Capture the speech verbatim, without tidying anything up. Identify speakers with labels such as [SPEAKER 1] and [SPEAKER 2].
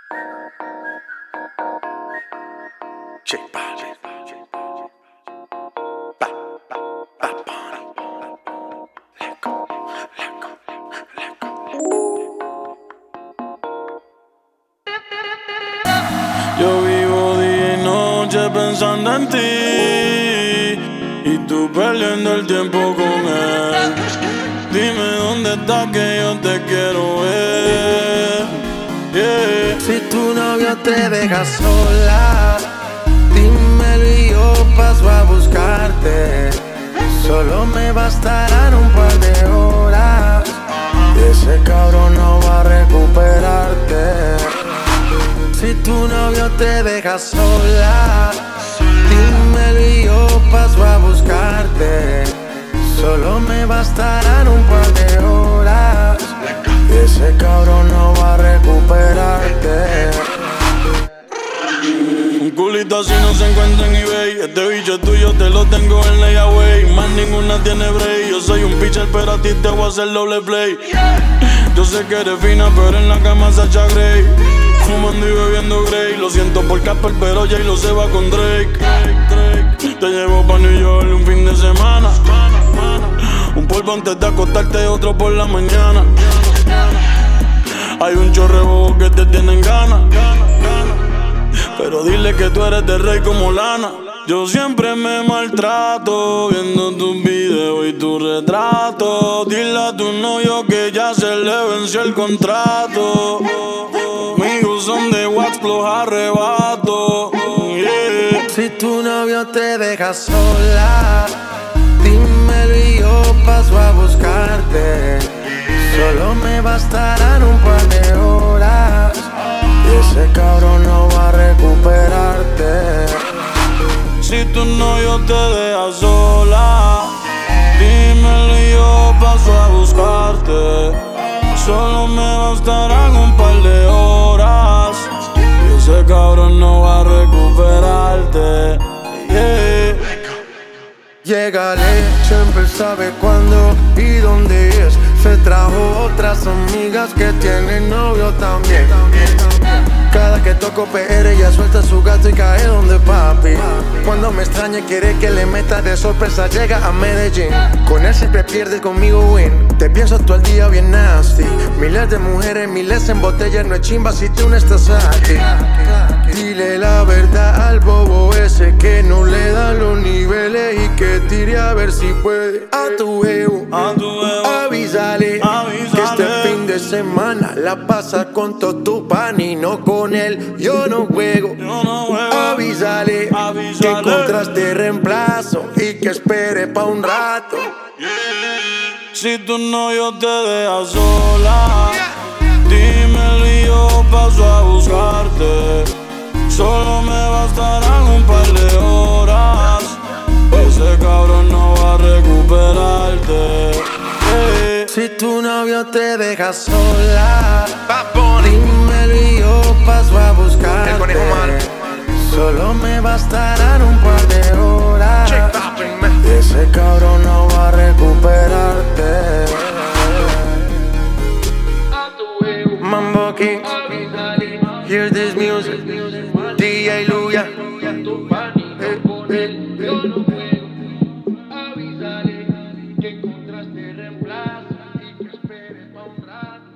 [SPEAKER 1] J Balvin. Ba, ba, Bad Bunny. Let go, let go, let go. Yo vivo día y noche pensando en ti y tú perdiendo el tiempo con él. Dime dónde estás que yo te quiero ver. Yeah.
[SPEAKER 2] Si tu novio te deja sola, dímelo y yo paso a buscarte. Solo me bastarán un par de horas y ese cabrón no va a recuperarte. Si tu novio te deja sola, dímelo y yo paso a buscarte. Solo me bastarán un par de horas y ese cabrón no va a recuperarte.
[SPEAKER 1] Un culito así no se encuentra en eBay. Este bicho es tuyo, te lo tengo en layaway. Más ninguna tiene break. Yo soy un pitcher, pero a ti te voy a hacer doble play. Yo sé que eres fina, pero en la cama Sacha Grey. Fumando y bebiendo Grey. Lo siento por Casper, pero Jay lo se va con Drake. Te llevo pa' New York un fin de semana. Un polvo antes de acostarte, otro por la mañana. Hay un chorrebo que te tienen ganas, pero dile que tú eres de rey como Lana. Yo siempre me maltrato viendo tus videos y tu retrato. Dile a tu novio que ya se le venció el contrato. Amigos son de wax, los arrebato. Yeah.
[SPEAKER 2] Si tu novio te deja sola, dímelo y yo paso a buscarte. Solo me bastarán un par de horas y ese cabrón no va a recuperarte.
[SPEAKER 1] Si tu novio te deja sola, dímelo y yo paso a buscarte. Solo me bastarán un par de horas y ese cabrón no va a recuperarte. Yeah.
[SPEAKER 2] Llegale, siempre sabe cuándo y dónde es. Se trajo otras amigas que tienen novio también. Cada que toco P R ella suelta su gato y cae donde papi. Cuando me extraña quiere que le meta de sorpresa, llega a Medellín. Con él siempre pierde, conmigo win. Te pienso todo el día bien nasty. Miles de mujeres, miles en botellas. No es chimba si tú no estás aquí. Dile la verdad al bobo ese que no le dan los niveles y que tire a ver si puede. A tu ego,
[SPEAKER 1] A tu ego,
[SPEAKER 2] avísale,
[SPEAKER 1] avísale
[SPEAKER 2] que este fin de semana la pasa con todo tu pan y no con él. Yo no juego,
[SPEAKER 1] yo no juego.
[SPEAKER 2] avísale,
[SPEAKER 1] Avísale
[SPEAKER 2] que encontraste reemplazo y que espere pa' un rato.
[SPEAKER 1] Si tu novio te deja sola, dímelo y yo paso a buscarte. Solo me bastarán un par de horas. Ese cabrón no va a recuperarte. Yeah.
[SPEAKER 2] Si tu novio te deja sola, dímelo y yo paso a buscarte.
[SPEAKER 3] El conejo malo.
[SPEAKER 2] Solo me bastarán un par de horas y ese cabrón no va a recuperarte. Mambo King, hear this music. D J Luya.
[SPEAKER 4] Avísale que encontraste reemplazo y que espere pa' un rato.